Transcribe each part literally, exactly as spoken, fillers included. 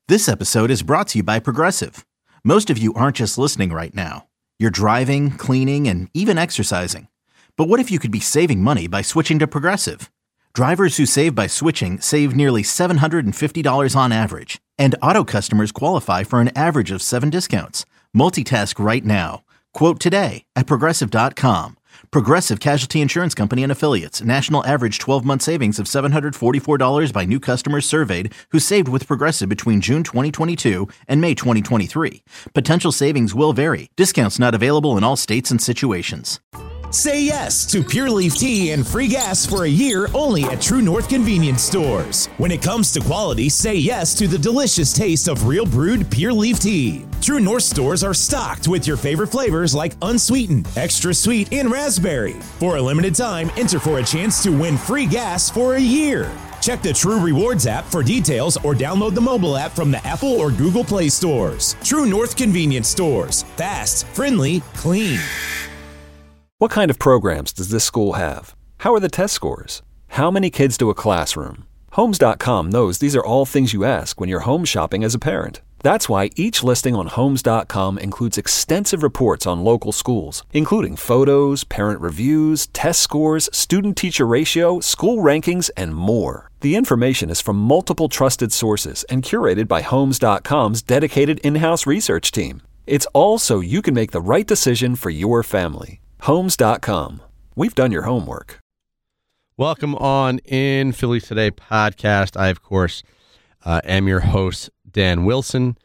This episode is brought to you by Progressive. Most of you aren't just listening right now. You're driving, cleaning, and even exercising. But what if you could be saving money by switching to Progressive? Drivers who save by switching save nearly seven hundred fifty dollars on average. And auto customers qualify for an average of seven discounts. Multitask right now. Quote today at Progressive dot com. Progressive Casualty Insurance Company and Affiliates. National average twelve-month savings of seven hundred forty-four dollars by new customers surveyed who saved with Progressive between June twenty twenty-two and May twenty twenty-three. Potential savings will vary. Discounts not available in all states and situations. Say yes to Pure Leaf Tea and free gas for a year only at True North Convenience Stores. When it comes to quality, say yes to the delicious taste of real brewed Pure Leaf Tea. True North stores are stocked with your favorite flavors like unsweetened, extra sweet, and raspberry. For a limited time, enter for a chance to win free gas for a year. Check the True Rewards app for details or download the mobile app from the Apple or Google Play stores. True North Convenience Stores. Fast, friendly, clean. What kind of programs does this school have? How are the test scores? How many kids do a classroom? Homes dot com knows these are all things you ask when you're home shopping as a parent. That's why each listing on Homes dot com includes extensive reports on local schools, including photos, parent reviews, test scores, student-teacher ratio, school rankings, and more. The information is from multiple trusted sources and curated by Homes dot com's dedicated in-house research team. It's all so you can make the right decision for your family. Homes dot com. We've done your homework. Welcome on in Phillies Today podcast. I, of course, uh, am your host, Dan Wilson.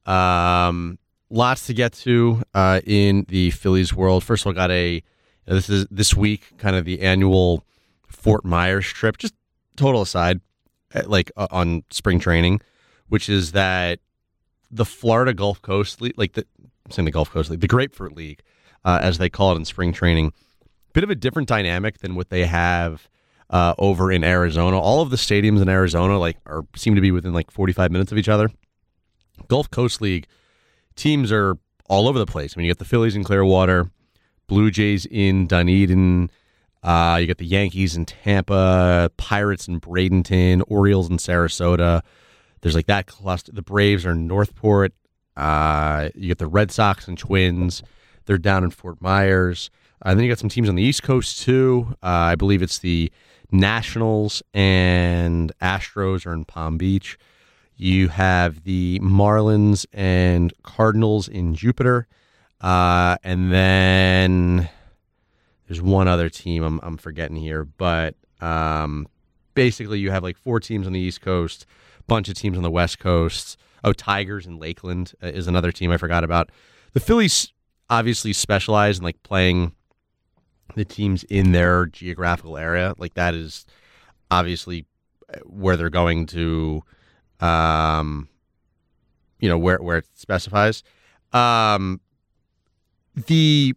Um, lots to get to uh, in the Phillies world. First of all, got a this is this week kind of the annual Fort Myers trip. Just total aside, like uh, on spring training, which is that the Florida Gulf Coast League, like the I'm saying the Gulf Coast League, the Grapefruit League. Uh, as they call it in spring training. Bit of a different dynamic than what they have uh, over in Arizona. All of the stadiums in Arizona like are seem to be within like forty-five minutes of each other. Gulf Coast League teams are all over the place. I mean, you got the Phillies in Clearwater, Blue Jays in Dunedin, uh, you got the Yankees in Tampa, Pirates in Bradenton, Orioles in Sarasota. There's like that cluster. The Braves are in Northport. Uh, you get the Red Sox and Twins. They're down in Fort Myers. Uh, and then you got some teams on the East Coast, too. Uh, I believe it's the Nationals and Astros are in Palm Beach. You have the Marlins and Cardinals in Jupiter. Uh, and then there's one other team I'm, I'm forgetting here. But um, basically you have like four teams on the East Coast, bunch of teams on the West Coast. Oh, Tigers in Lakeland uh, is another team I forgot about. The Phillies obviously specialize in like playing the teams in their geographical area. Like that is obviously where they're going to, um, you know, where, where it specifies. Um, the,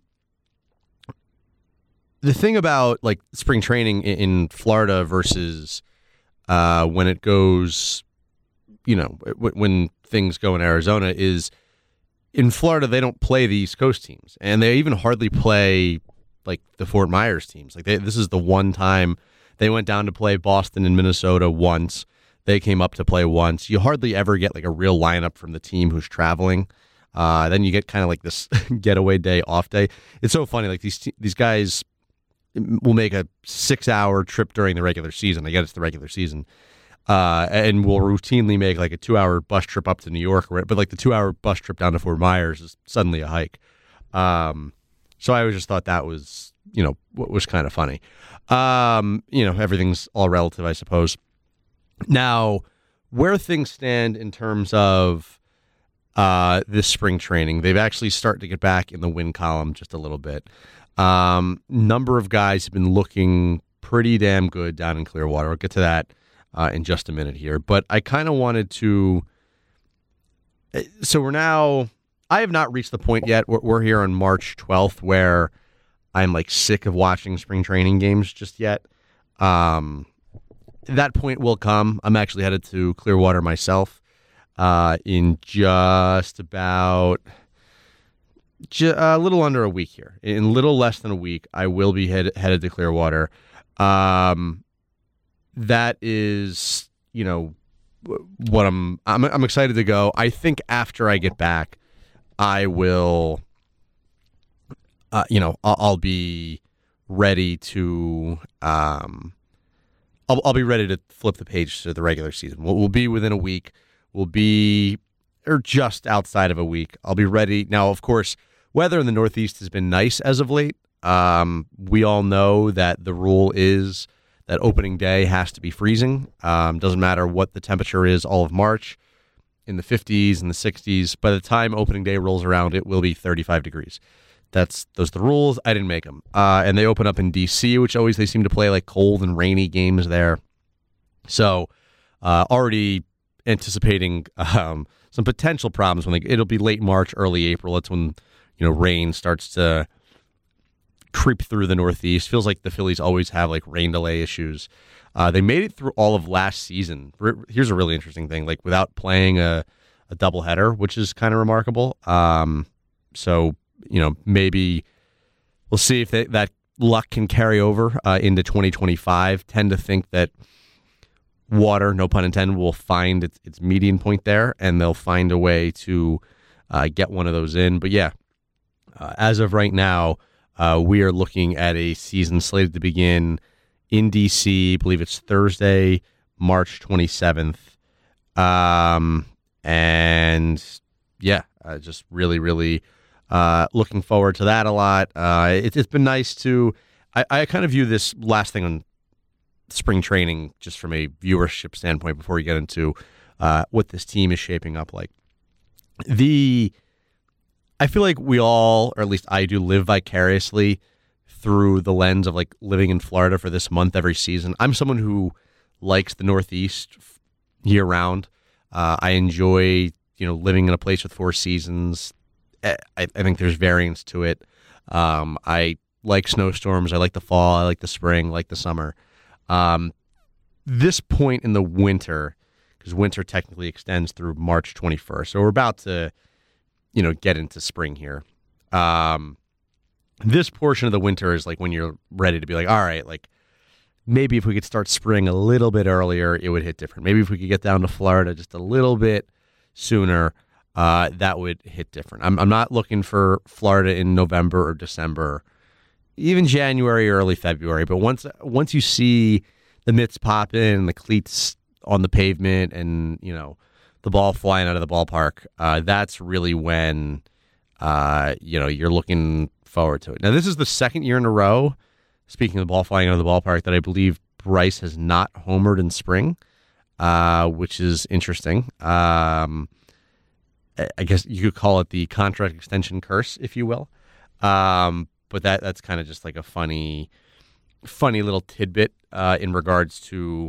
the thing about like spring training in, in Florida versus uh, when it goes, you know, w- when things go in Arizona is, in Florida, they don't play the East Coast teams, and they even hardly play like the Fort Myers teams. Like they, this is the one time they went down to play Boston and Minnesota once. They came up to play once. You hardly ever get like a real lineup from the team who's traveling. Uh, then you get kind of like this getaway day, off day. It's so funny. Like these these guys will make a six-hour trip during the regular season. I guess it's the regular season. Uh, and we'll routinely make like a two-hour bus trip up to New York, but like the two-hour bus trip down to Fort Myers is suddenly a hike. Um, so I always just thought that was, you know, what was kind of funny. Um, you know, everything's all relative, I suppose. Now, where things stand in terms of uh, this spring training, they've actually started to get back in the win column just a little bit. Um, number of guys have been looking pretty damn good down in Clearwater. I'll get to that Uh, in just a minute here, but I kind of wanted to. So we're now. I have not reached the point yet. We're, we're here on March twelfth, where I'm like sick of watching spring training games just yet. Um, that point will come. I'm actually headed to Clearwater myself uh, in just about ju- a little under a week here. In a little less than a week, I will be head- headed to Clearwater. Um, that is, you know, what I'm, I'm I'm excited to go. I think after I get back, I will, uh, you know, I'll, I'll be ready to, um, I'll, I'll be ready to flip the page to the regular season. We'll, we'll be within a week. We'll be, or just outside of a week. I'll be ready. Now, of course, weather in the Northeast has been nice as of late. Um, we all know that the rule is that opening day has to be freezing. Um, doesn't matter what the temperature is all of March, in the fifties and the sixties. By the time opening day rolls around, it will be thirty-five degrees. That's those are the rules. I didn't make them. Uh, and they open up in D C, which always they seem to play like cold and rainy games there. So uh, already anticipating um, some potential problems when they, it'll be late March, early April. That's when you know rain starts to creep through the Northeast. Feels like the Phillies always have like rain delay issues. Uh, they made it through all of last season. Here's a really interesting thing, like without playing a, a doubleheader, which is kind of remarkable. Um, so, you know, maybe we'll see if they, that luck can carry over uh, into twenty twenty-five. Tend to think that water, no pun intended, will find its, its median point there, and they'll find a way to uh, get one of those in. But yeah, uh, as of right now, Uh, we are looking at a season slated to begin in D C. I believe it's Thursday, March twenty-seventh. Um, and yeah, uh, just really, really uh, looking forward to that a lot. Uh, it, it's been nice to, I, I kind of view this last thing on spring training just from a viewership standpoint before we get into uh, what this team is shaping up like. The I feel like we all, or at least I do, live vicariously through the lens of like living in Florida for this month every season. I'm someone who likes the Northeast year round. Uh, I enjoy, you know, living in a place with four seasons. I, I think there's variance to it. Um, I like snowstorms. I like the fall. I like the spring. I like the summer. Um, this point in the winter, because winter technically extends through March twenty-first, so we're about to, you know, get into spring here. Um, this portion of the winter is like when you're ready to be like, all right, like maybe if we could start spring a little bit earlier, it would hit different. Maybe if we could get down to Florida just a little bit sooner, uh, that would hit different. I'm, I'm not looking for Florida in November or December, even January or early February. But once once you see the mitts pop in, the cleats on the pavement, and you know, the ball flying out of the ballpark, uh, that's really when, uh, you know, you're looking forward to it. Now, this is the second year in a row, speaking of the ball flying out of the ballpark, that I believe Bryce has not homered in spring, uh, which is interesting. Um, I guess you could call it the contract extension curse, if you will. Um, but that that's kind of just like a funny, funny little tidbit uh, in regards to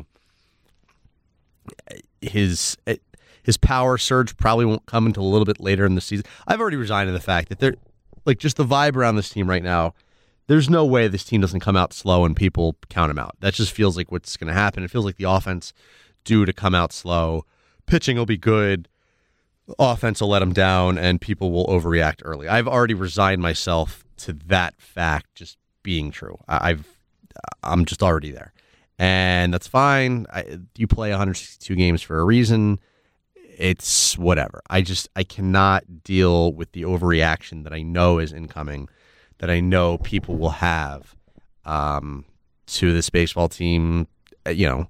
his... His power surge probably won't come until a little bit later in the season. I've already resigned to the fact that they're like just the vibe around this team right now. There's no way this team doesn't come out slow and people count them out. That just feels like what's going to happen. It feels like the offense due to come out slow. Pitching will be good. Offense will let them down, and people will overreact early. I've already resigned myself to that fact just being true. I've I'm just already there, and that's fine. I, you play one hundred sixty-two games for a reason. It's whatever. I just, I cannot deal with the overreaction that I know is incoming, that I know people will have um, to this baseball team, you know,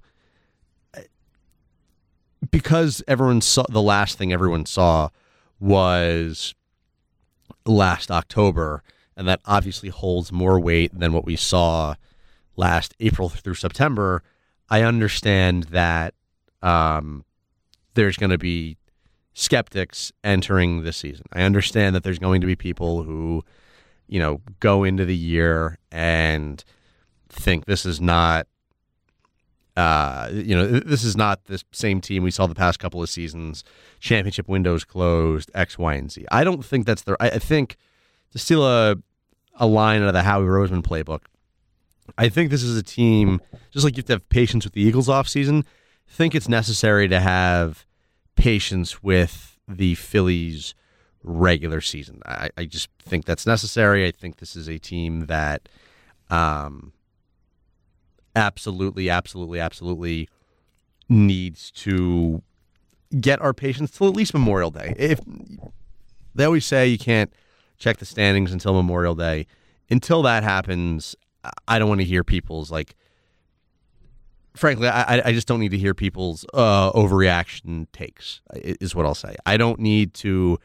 because everyone saw, the last thing everyone saw was last October, and that obviously holds more weight than what we saw last April through September. I understand that, um, there's going to be skeptics entering this season. I understand that there's going to be people who, you know, go into the year and think this is not, uh, you know, this is not the same team we saw the past couple of seasons. Championship windows closed, X, Y, and Z. I don't think that's the. I, I think to steal a a line out of the Howie Roseman playbook, I think this is a team, just like you have to have patience with the Eagles offseason, think it's necessary to have patience with the Phillies regular season. I, I just think that's necessary. I think this is a team that um, absolutely, absolutely, absolutely needs to get our patience till at least Memorial Day. If they always say you can't check the standings until Memorial Day, until that happens, I don't want to hear people's like. Frankly, I, I just don't need to hear people's uh, overreaction takes, is what I'll say. I don't need to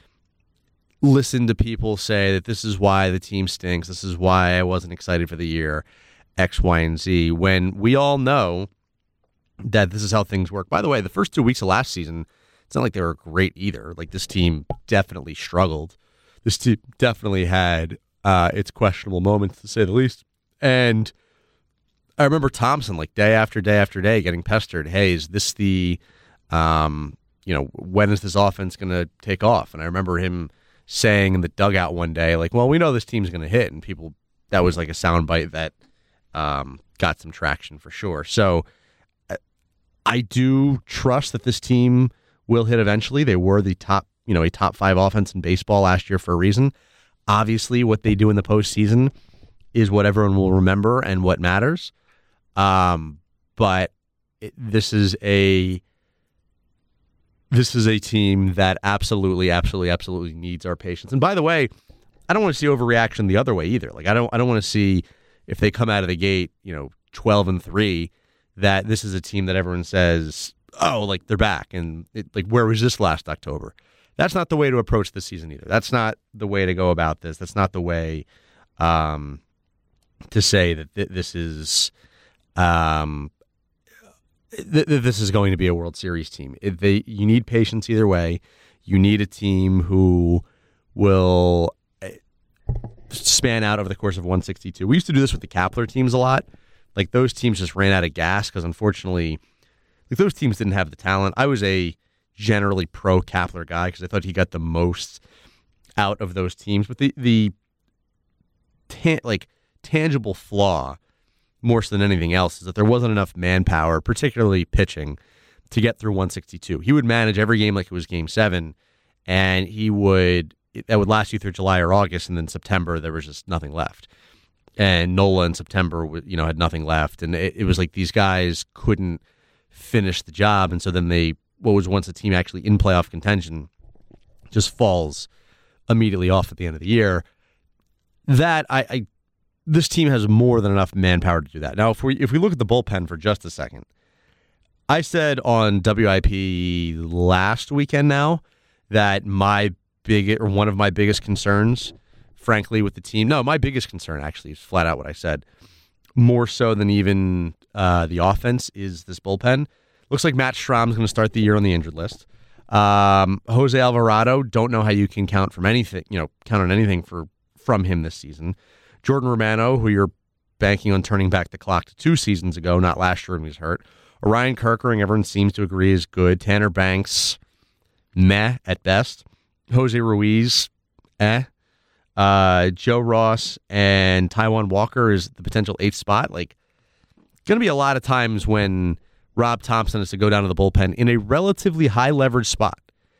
listen to people say that this is why the team stinks, this is why I wasn't excited for the year, X, Y, and Z, when we all know that this is how things work. By the way, the first two weeks of last season, it's not like they were great either. Like, this team definitely struggled. This team definitely had uh, its questionable moments, to say the least. And I remember Thompson, like, day after day after day, getting pestered. Hey, is this the, um, you know, when is this offense going to take off? And I remember him saying in the dugout one day, like, well, we know this team's going to hit. And people, that was like a soundbite that um, got some traction for sure. So I do trust that this team will hit eventually. They were the top, you know, a top five offense in baseball last year for a reason. Obviously, what they do in the postseason is what everyone will remember and what matters. Um, but it, this is a this is a team that absolutely, absolutely, absolutely needs our patience. And by the way, I don't want to see overreaction the other way either. Like, I don't, I don't want to see if they come out of the gate, you know, twelve and three, that this is a team that everyone says, oh, like they're back, and it, like, where was this last October? That's not the way to approach this season either. That's not the way to go about this. That's not the way um, to say that th- this is. Um, th- th- this is going to be a World Series team. If they, you need patience either way. You need a team who will span out over the course of one sixty-two. We used to do this with the Kapler teams a lot. Like, those teams just ran out of gas because, unfortunately, like, those teams didn't have the talent. I was a generally pro Kapler guy because I thought he got the most out of those teams. But the the ta- like tangible flaw, more so than anything else, is that there wasn't enough manpower, particularly pitching, to get through one sixty-two. He would manage every game like it was game seven, and he would that would last you through July or August, and then September there was just nothing left. And Nola in September, you know, had nothing left, and it, it was like these guys couldn't finish the job, and so then they, what was once a team actually in playoff contention, just falls immediately off at the end of the year. That I, I this team has more than enough manpower to do that. Now, if we if we look at the bullpen for just a second, I said on W I P last weekend now that my big or one of my biggest concerns, frankly, with the team, no, my biggest concern actually is flat out what I said, more so than even uh, the offense, is this bullpen. Looks like Matt Strahm's going to start the year on the injured list. Um, Jose Alvarado, don't know how you can count from anything, you know, count on anything for from him this season. Jordan Romano, who you're banking on turning back the clock to two seasons ago, not last year when he was hurt. Orion Kerkering, everyone seems to agree, is good. Tanner Banks, meh at best. Jose Ruiz, eh. Uh, Joe Ross and Taijuan Walker is the potential eighth spot. Like, going to be a lot of times when Rob Thompson has to go down to the bullpen in a relatively high leverage spot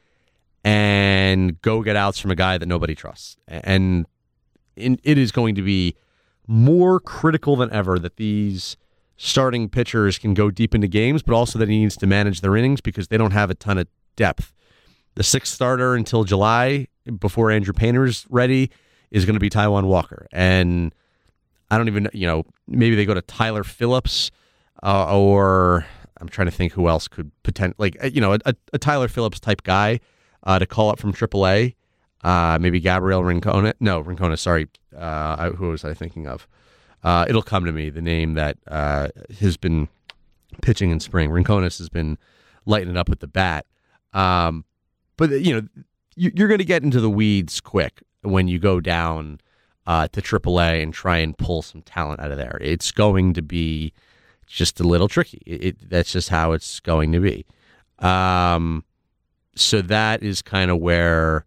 and go get outs from a guy that nobody trusts. And it is going to be more critical than ever that these starting pitchers can go deep into games, but also that he needs to manage their innings because they don't have a ton of depth. The sixth starter until July, before Andrew Painter's ready, is going to be Taijuan Walker. And I don't even, you know, maybe they go to Tyler Phillips uh, or I'm trying to think who else could potentially, like, you know, a, a Tyler Phillips type guy uh, to call up from triple A. Uh, maybe Gabriel Rincona. No, Rincona, sorry. Uh, who was I thinking of? Uh, it'll come to me, the name that uh, has been pitching in spring. Rincones has been lighting it up with the bat. Um, but, you know, you, you're going to get into the weeds quick when you go down uh, to triple A and try and pull some talent out of there. It's going to be just a little tricky. It, it, that's just how it's going to be. Um, so that is kind of where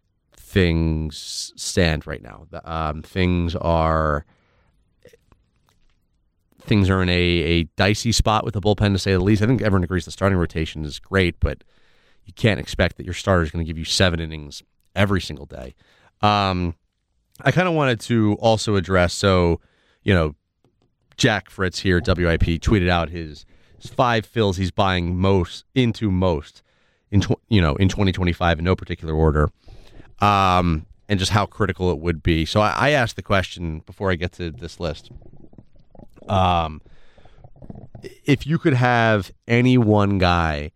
things stand right now. Um, things are things are in a, a dicey spot with the bullpen, to say the least. I think everyone agrees the starting rotation is great, but you can't expect that your starter is going to give you seven innings every single day. Um, I kind of wanted to also address, so, you know, Jack Fritz here at W I P tweeted out his, his five fills he's buying most into most in tw- you know in twenty twenty-five in no particular order, um, and just how critical it would be. So I, I asked the question before I get to this list. Um, if you could have any one guy,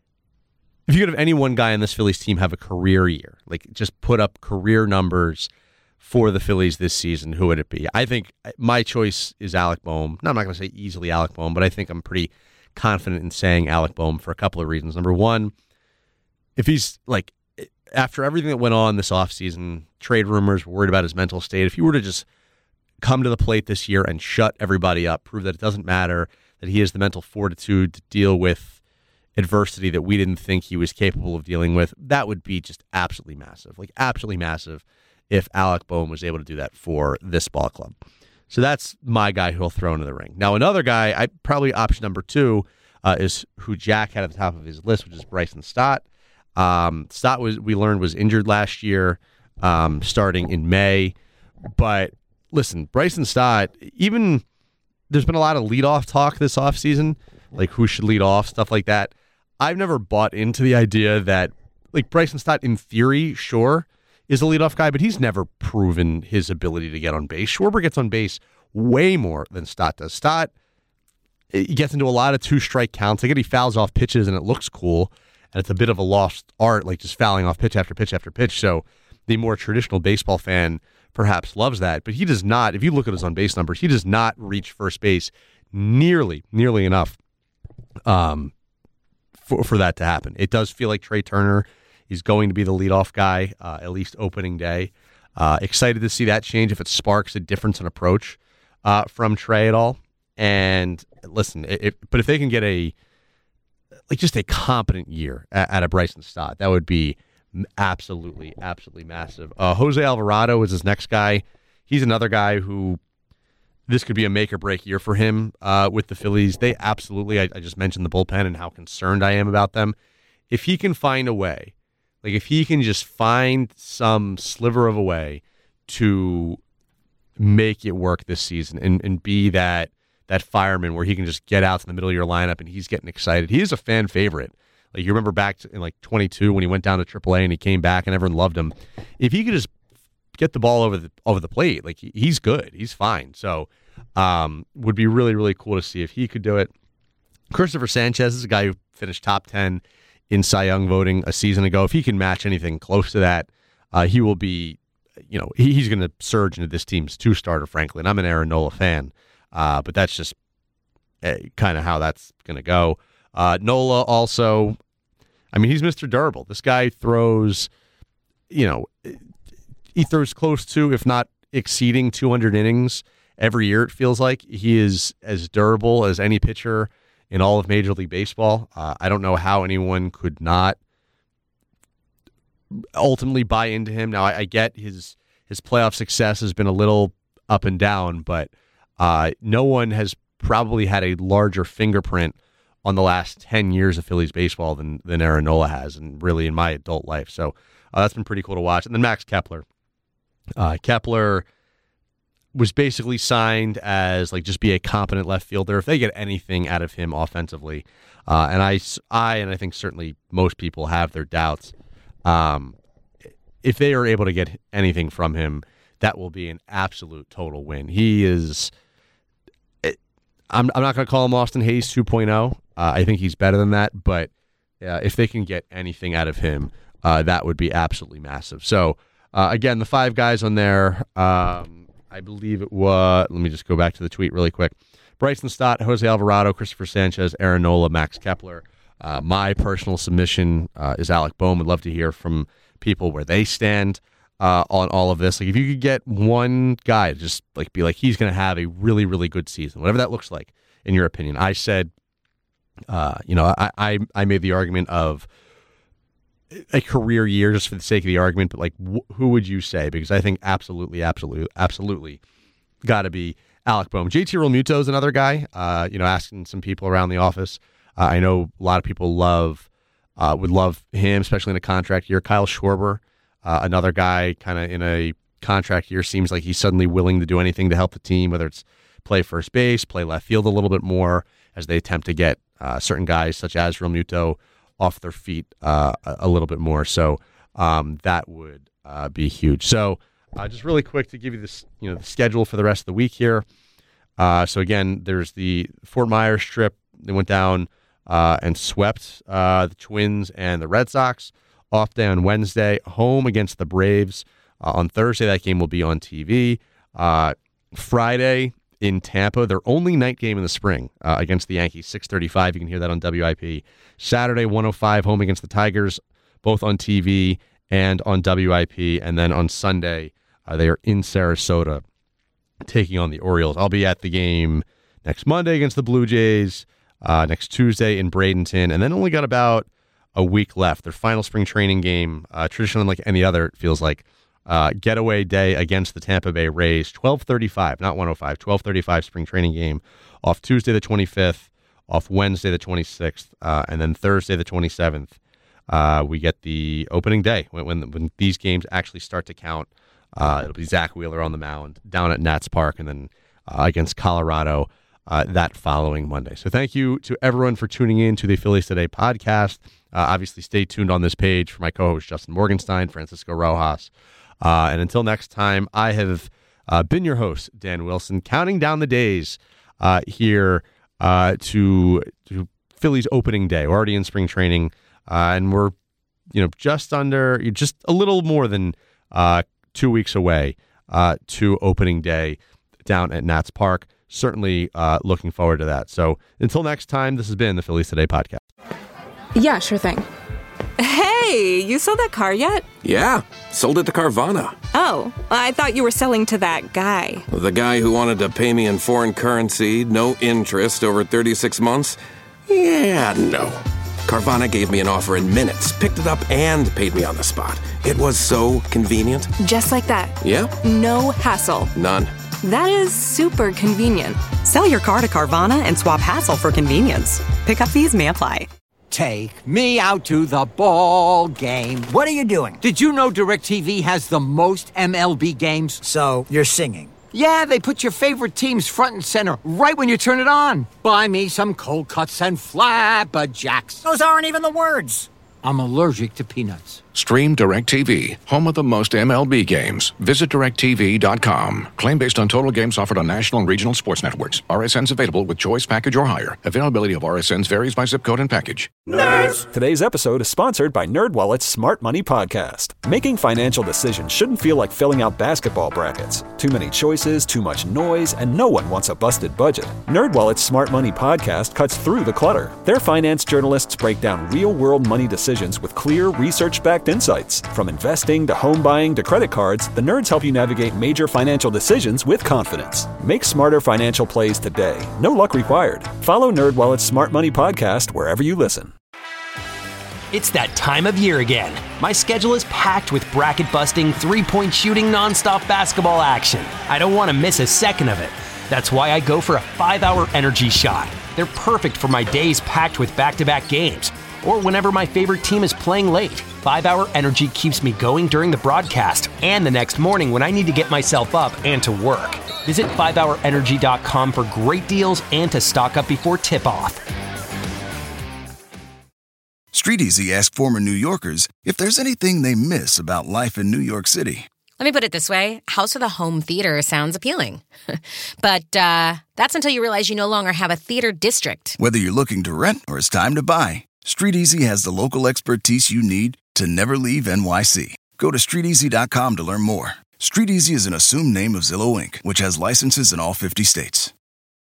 if you could have any one guy in this Phillies team have a career year, like just put up career numbers for the Phillies this season, who would it be? I think my choice is Alec Bohm. No, I'm not going to say easily Alec Bohm, but I think I'm pretty confident in saying Alec Bohm for a couple of reasons. Number one, if he's like, after everything that went on this offseason, trade rumors, we're worried about his mental state, if he were to just come to the plate this year and shut everybody up, prove that it doesn't matter, that he has the mental fortitude to deal with adversity that we didn't think he was capable of dealing with, that would be just absolutely massive, like absolutely massive if Alec Bohm was able to do that for this ball club. So that's my guy who will throw into the ring. Now, another guy, I probably option number two, uh, is who Jack had at the top of his list, which is Bryson Stott. Um, Stott, was we learned, was injured last year, um, starting in May. But listen, Bryson Stott, even there's been a lot of leadoff talk this offseason, like who should lead off, stuff like that. I've never bought into the idea that, like, Bryson Stott, in theory, sure, is a leadoff guy, but he's never proven his ability to get on base. Schwarber gets on base way more than Stott does. Stott, he gets into a lot of two-strike counts. I get he fouls off pitches, and it looks cool, and it's a bit of a lost art, like just fouling off pitch after pitch after pitch. So the more traditional baseball fan perhaps loves that, but he does not, if you look at his on-base numbers, he does not reach first base nearly, nearly enough um, for, for that to happen. It does feel like Trey Turner is going to be the leadoff guy, uh, at least opening day. Uh, excited to see that change if it sparks a difference in approach uh, from Trey at all. And listen, it, but if they can get a like just a competent year at, at a Bryson Stott, that would be absolutely, absolutely massive. Uh, Jose Alvarado is his next guy. He's another guy who this could be a make or break year for him uh, with the Phillies. They absolutely, I, I just mentioned the bullpen and how concerned I am about them. If he can find a way, like if he can just find some sliver of a way to make it work this season and, and be that that fireman where he can just get out to the middle of your lineup and he's getting excited. He is a fan favorite. Like you remember back to, in like twenty-two when he went down to triple A and he came back and everyone loved him. If he could just get the ball over the over the plate, like he, he's good. He's fine. So um, would be really, really cool to see if he could do it. Christopher Sanchez is a guy who finished top ten in Cy Young voting a season ago. If he can match anything close to that, uh, he will be, you know, he, he's going to surge into this team's two-starter, frankly. And I'm an Aaron Nola fan, uh, but that's just uh, kind of how that's going to go. Uh, Nola also, I mean, he's Mister Durable. This guy throws, you know, he throws close to, if not exceeding two hundred innings every year, it feels like. He is as durable as any pitcher in all of Major League Baseball. Uh, I don't know how anyone could not ultimately buy into him. Now, I, I get his his playoff success has been a little up and down, but uh, no one has probably had a larger fingerprint on the last ten years of Phillies baseball than than Aaron Nola has, and really in my adult life. So uh, that's been pretty cool to watch. And then Max Kepler. Uh, Kepler was basically signed as like just be a competent left fielder. If they get anything out of him offensively, uh, and I, I and I think certainly most people have their doubts, um, if they are able to get anything from him, that will be an absolute total win. He is. It, I'm I'm not going to call him Austin Hayes two point oh. Uh, I think he's better than that, but uh, if they can get anything out of him, uh, that would be absolutely massive. So uh, again, the five guys on there. Um, I believe it was, let me just go back to the tweet really quick. Bryson Stott, Jose Alvarado, Christopher Sanchez, Aaron Nola, Max Kepler. Uh, my personal submission uh, is Alec Bohm. Would love to hear from people where they stand uh, on all of this. Like if you could get one guy to just like be like, he's going to have a really, really good season, whatever that looks like, in your opinion. I said, uh, you know, I, I, I made the argument of a career year just for the sake of the argument, but like wh- who would you say? Because I think absolutely, absolutely, absolutely got to be Alec Bohm. J T Realmuto is another guy, uh, you know, asking some people around the office. Uh, I know a lot of people love, uh, would love him, especially in a contract year. Kyle Schwarber, uh, another guy kind of in a contract year, seems like he's suddenly willing to do anything to help the team, whether it's play first base, play left field a little bit more as they attempt to get uh, certain guys such as Realmuto off their feet uh, a, a little bit more. So um, that would uh, be huge. So uh, just really quick to give you this, you know, the schedule for the rest of the week here. Uh, so again, there's the Fort Myers trip. They went down uh, and swept uh, the Twins and the Red Sox. Off day on Wednesday, home against the Braves. Uh, on Thursday, that game will be on T V. Uh, Friday in Tampa, their only night game in the spring uh, against the Yankees, six thirty-five. You can hear that on W I P. Saturday, one oh five, home against the Tigers, both on T V and on W I P. And then on Sunday, uh, they are in Sarasota taking on the Orioles. I'll be at the game next Monday against the Blue Jays, uh, next Tuesday in Bradenton, and then only got about a week left. Their final spring training game, uh, traditionally like any other, it feels like, uh, getaway day against the Tampa Bay Rays, twelve thirty-five, not one oh five, twelve thirty-five spring training game, off Tuesday the twenty-fifth, off Wednesday the twenty-sixth, uh, and then Thursday the twenty-seventh. Uh, we get the opening day when, when when these games actually start to count. Uh, it'll be Zach Wheeler on the mound down at Nats Park, and then uh, against Colorado uh, that following Monday. So thank you to everyone for tuning in to the Phillies Today podcast. Uh, obviously, stay tuned on this page for my co-host Justin Morgenstein, Francisco Rojas. Uh, and until next time, I have uh, been your host, Dan Wilson, counting down the days uh, here uh, to, to Phillies opening day. We're already in spring training, uh, and we're you know just under, just a little more than uh, two weeks away uh, to opening day down at Nats Park. Certainly uh, looking forward to that. So until next time, this has been the Phillies Today podcast. Yeah, sure thing. Hey, you sold that car yet? Yeah, sold it to Carvana. Oh, I thought you were selling to that guy. The guy who wanted to pay me in foreign currency, no interest, over thirty-six months? Yeah, no. Carvana gave me an offer in minutes, picked it up, and paid me on the spot. It was so convenient. Just like that. Yeah? No hassle. None. That is super convenient. Sell your car to Carvana and swap hassle for convenience. Pickup fees may apply. Take me out to the ball game. What are you doing? Did you know DirecTV has the most M L B games? So, you're singing. Yeah, they put your favorite teams front and center right when you turn it on. Buy me some cold cuts and flapjacks. Those aren't even the words. I'm allergic to peanuts. Stream DirecTV, home of the most M L B games. Visit direct T V dot com. Claim based on total games offered on national and regional sports networks. R S Ns available with choice package or higher. Availability of R S Ns varies by zip code and package. Nerds! Today's episode is sponsored by NerdWallet's Smart Money Podcast. Making financial decisions shouldn't feel like filling out basketball brackets. Too many choices, too much noise, and no one wants a busted budget. NerdWallet's Smart Money Podcast cuts through the clutter. Their finance journalists break down real-world money decisions with clear, research-backed insights. From investing to home buying to credit cards, the nerds help you navigate major financial decisions with confidence. Make smarter financial plays today. No luck required. Follow NerdWallet's Smart Money Podcast wherever you listen. It's that time of year again. My schedule is packed with bracket-busting, three-point shooting, nonstop basketball action. I don't want to miss a second of it. That's why I go for a five-hour energy shot. They're perfect for my days packed with back-to-back games, or whenever my favorite team is playing late. five-hour energy keeps me going during the broadcast and the next morning when I need to get myself up and to work. Visit five hour energy dot com for great deals and to stock up before tip-off. StreetEasy asked former New Yorkers if there's anything they miss about life in New York City. Let me put it this way. House of the Home Theater sounds appealing. But uh, that's until you realize you no longer have a theater district. Whether you're looking to rent or it's time to buy, StreetEasy has the local expertise you need to never leave N Y C. Go to street easy dot com to learn more. StreetEasy is an assumed name of Zillow Incorporated, which has licenses in all fifty states.